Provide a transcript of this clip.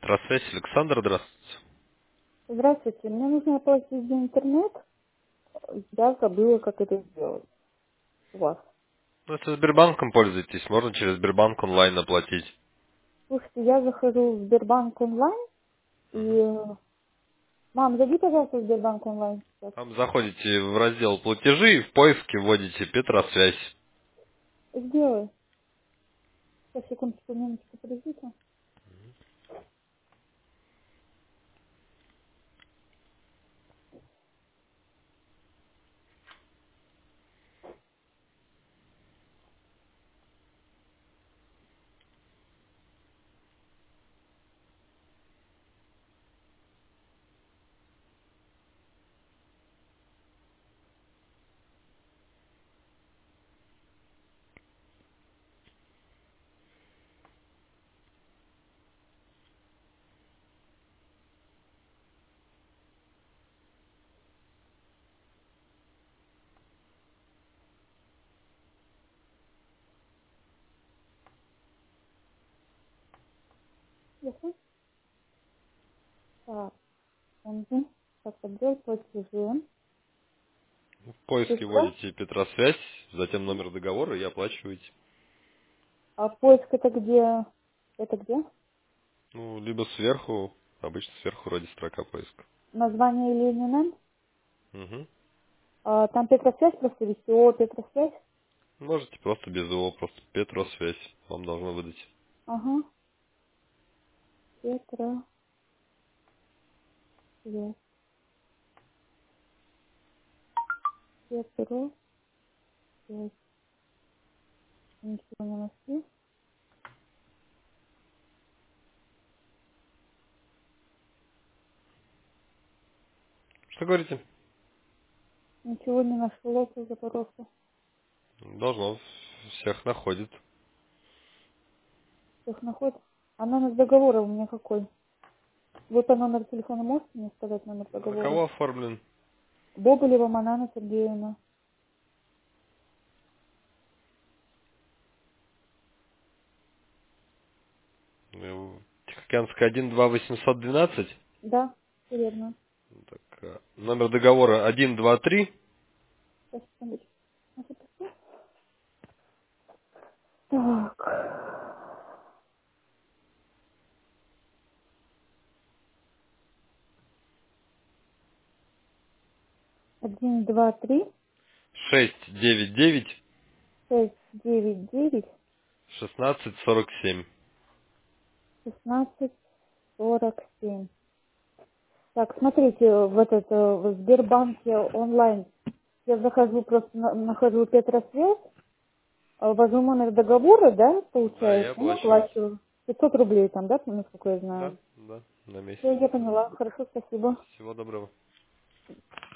Петросвязь, Александр, здравствуйте. Здравствуйте, мне нужно оплатить за интернет. Я забыла, как это сделать у вас. Ну, если Сбербанком пользуетесь, можно через Сбербанк онлайн оплатить. Слушайте, я захожу в Сбербанк онлайн и... Мгм. Мам, зайди, пожалуйста, в Сбербанк онлайн сейчас. Там заходите в раздел платежи и в поиске вводите Петросвязь. Сделай. Сейчас, секундочку, минуточку, подождите. Ясно? Так, секунду. Так, отдел платежи. В поиске Пришла. вводите Петросвязь, затем номер договора и оплачиваете. А поиск это где? Это где? Ну, либо сверху, обычно сверху вроде строка поиска. Название Ленина. Мгм. Там Петросвязь просто вести. О, Петросвязь. Можете просто без ООО, просто Петросвязь вам должно выдать. Ага. Петросвязь. Петросвязь. Ничего не нашли. Что говорите? Ничего не нашло, запорожца. Должно, всех находит. Всех находит. А номер договора у меня какой? Вот по номер телефона можете мне сказать номер На договора? кого оформлен? Бобылева Манана Сергеевна. Тихоокеанская 12812. Да, все верно. Так, номер договора 123. Сейчас, секундочку. Значит, так. 1, 2, 3, 699 6, 9, 9, 1647. 16, 47. Так, смотрите, в этот в Сбербанке онлайн я захожу, просто нахожу Петросвязь, ввожу номер договора, да, Да, и получается, и оплачиваете. оплачиваю. 500 рублей там, да, насколько я Да, знаю. да, на месяц. Все, я поняла. Хорошо, спасибо. Всего доброго.